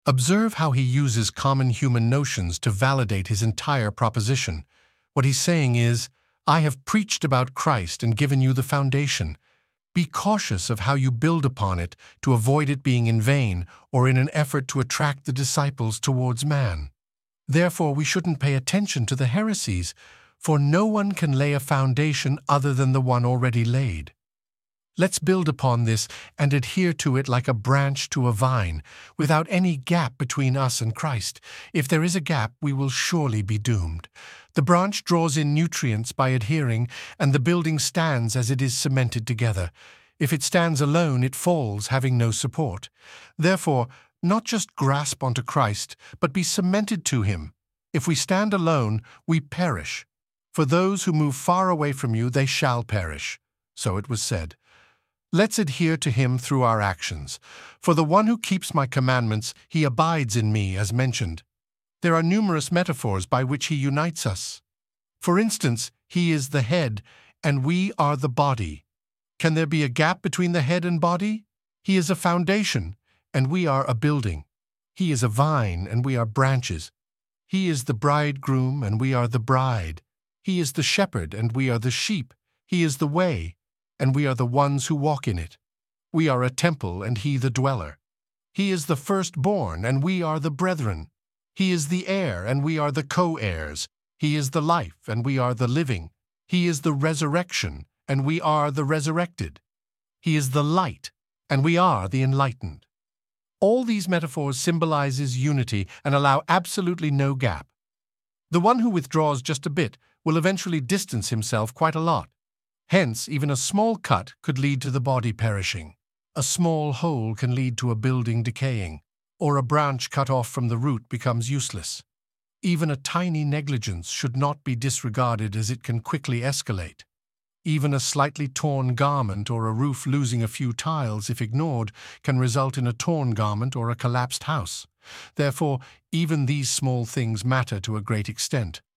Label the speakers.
Speaker 1: Observe how he uses common human notions to validate his entire proposition. What he's saying is, I have preached about Christ and given you the foundation. Be cautious of how you build upon it to avoid it being in vain or in an effort to attract the disciples towards man. Therefore, we shouldn't pay attention to the heresies, for no one can lay a foundation other than the one already laid. Let's build upon this and adhere to it like a branch to a vine, without any gap between us and Christ. If there is a gap, we will surely be doomed. The branch draws in nutrients by adhering, and the building stands as it is cemented together. If it stands alone, it falls, having no support. Therefore, not just grasp onto Christ, but be cemented to him. If we stand alone, we perish. For those who move far away from you, they shall perish. So it was said. Let's adhere to him through our actions. For the one who keeps my commandments, he abides in me, as mentioned. There are numerous metaphors by which he unites us. For instance, he is the head, and we are the body. Can there be a gap between the head and body? He is a foundation, and we are a building. He is a vine, and we are branches. He is the bridegroom, and we are the bride. He is the shepherd, and we are the sheep. He is the way, and we are the ones who walk in it. We are a temple, and he the dweller. He is the firstborn, and we are the brethren. He is the heir, and we are the co-heirs. He is the life, and we are the living. He is the resurrection, and we are the resurrected. He is the light, and we are the enlightened. All these metaphors symbolizes unity and allow absolutely no gap. The one who withdraws just a bit will eventually distance himself quite a lot. Hence, even a small cut could lead to the body perishing. A small hole can lead to a building decaying, or a branch cut off from the root becomes useless. Even a tiny negligence should not be disregarded, as it can quickly escalate. Even a slightly torn garment or a roof losing a few tiles, if ignored, can result in a torn garment or a collapsed house. Therefore, even these small things matter to a great extent.